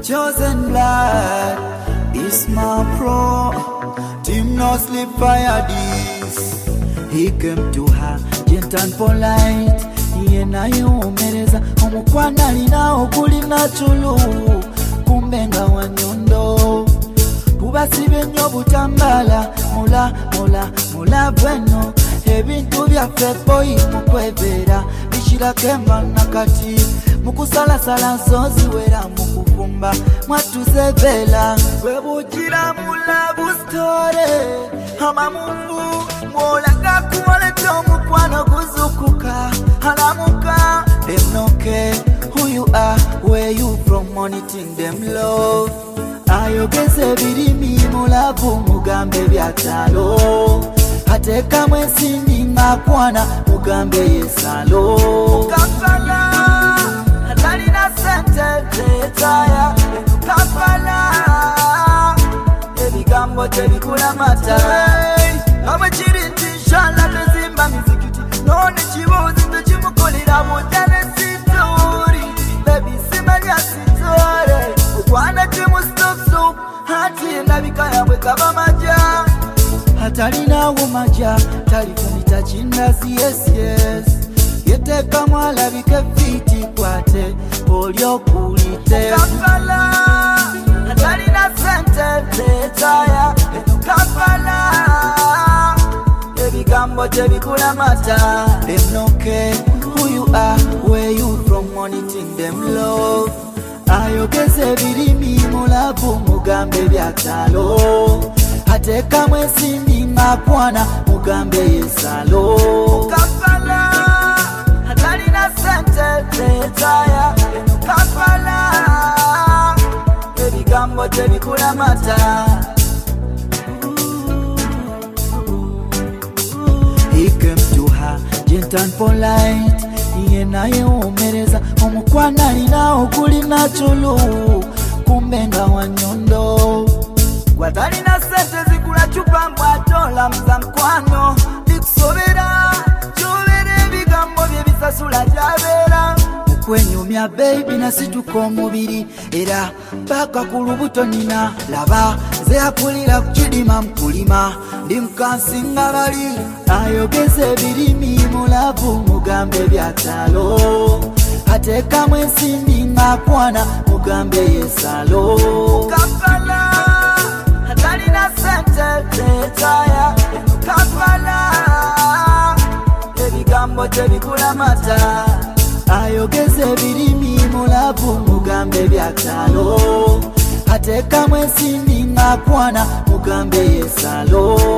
chosen blood. Isma Pro, team no sleep fire this. He came to her, gentle and polite. Yena yumereza, omukwana lina okulina chulu. Kumbenga wanyondo, tubasibe nnyo butambala. Mula bweno, ebintu byaffe boyi mukwebera. Bishirako emba nakati, mukusalasala nsozi wera mukufumba. Mwatuzebela, bwebugira mulabu story. Amamungu, mwolaga kuwaleta omukwano guzukuka. Halamuka, them no care who you are, where you from, moniting them love. Ayogeze birimi mulabu mugambe byatalo. Ateka mwesindi makwana mugambe yesalo. Mukafala, atalina sente tetaya. Mukafala, ebigambo tebikula mata. Kamwe chirinti nshala tezimba mizikiti. None chibuzi ntochimukolera mutane sitori. Baby simanya sitori. Ukwana chimu stop soup. Hati nabikaya wekaba maja. Hatalina umaja. Talifunita chindazi yes. Yeteka mwala bike fiti kwate. Olio kulite. Mukafala, hatalina sente tetaya. Mukafala, ebigambo tebikula mata. Them no care who you are, where you from, moniting them love. Ayogeze birimi mulabu mugambe byatalo. Ateka mwesindi makwana mugambe yesalo. Mukafala, atalina sente tetaya. Mukafala, ebigambo tebikula mata. He came to her, gentle and polite. Yena yumereza, omukwana lina okulina chulu. Kumbenga wanyondo, watalina sente zikula chupa mbwatola mza mkwano. Dikusobera, chubere bigambo byebisasula jabera. Kwenyumya baby nasituko mubiri. Era paka kulubuto nina laba. Ze akulira kukidima mkulima. Ndi mkansinga bali. Ayogeze birimi mulabu mugambe byatalo. Ateka mwesindi makwana mugambe yesalo. Mukafala, atalina sente tetaya. Mukafala, ebigambo tebikula mata. Ayogeze birimi mulabu mugambe byatalo. Ateka mwesindi makwana mugambe yesalo.